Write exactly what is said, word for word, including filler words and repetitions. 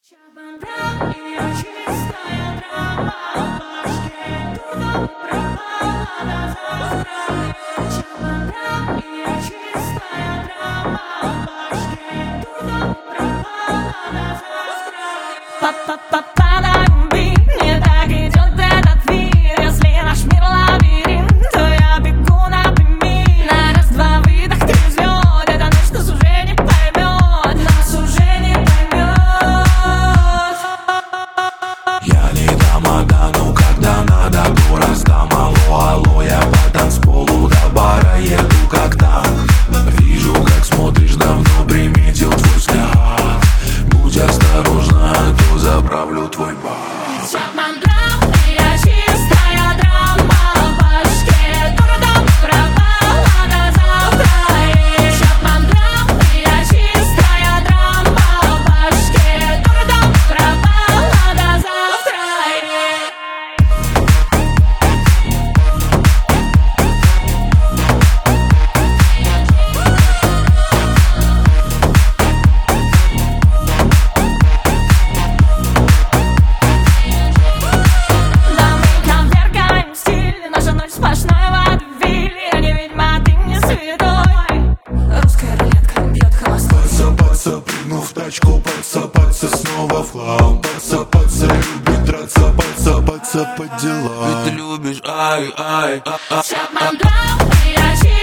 Чабан и я чистая драма в башке, дурдом пропала до завтра. Чабан и я чистая драма в башке, дурдом пропала до завтра. Па-па-па-па-дам, мне так идет этот мир. Если наш мир лабиринт, то я бегу напрямик. На раз-два выдох трезвет, это ночь нас уже не поймет, нас уже не поймет. Я не дам отдану, когда надо, то раздам. Алло, алло, я по танцполу до бара еду как танк. Вижу, как смотришь, давно приметил твой взгляд. Будь осторожна, а то заправлю твой бар. Чапман драм, я чистая драма в башке, дурдом пропала до завтра. Чапман драм, я чистая драма в башке, дурдом пропала до завтра. Да мы коверкаем стиль, наша ночь сплошной водевиль. Я не ведьма, ты не святой. Русская рулетка бьет холостой. Подсыпаться, прыгну в тачку, подсыпаться снова в хлам. Подсыпаться, любит драться, подсыпаться по делам. Ты любишь, ай, ай, а, а, Чапман драм, я чистая